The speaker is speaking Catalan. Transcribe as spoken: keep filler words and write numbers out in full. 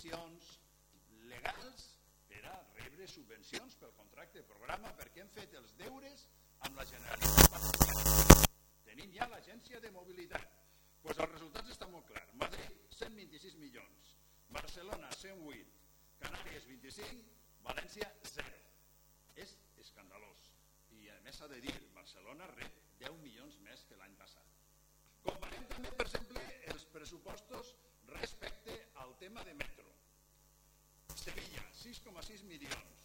condicions legals per a rebre subvencions pel contracte de programa perquè hem fet els deures amb la Generalitat Valenciana. Tenim ja l'agència de mobilitat. Doncs els resultats estan molt clars. Madrid, cent vint-i-sis milions. Barcelona, cent vuit. Canàries, vint-i-cinc. València, zero. És escandalós. I a més s'ha de dir, Barcelona rep deu milions més que l'any passat. Comparem també, per exemple, els pressupostos respecte al tema de metro. Sevilla, sis coma sis milions.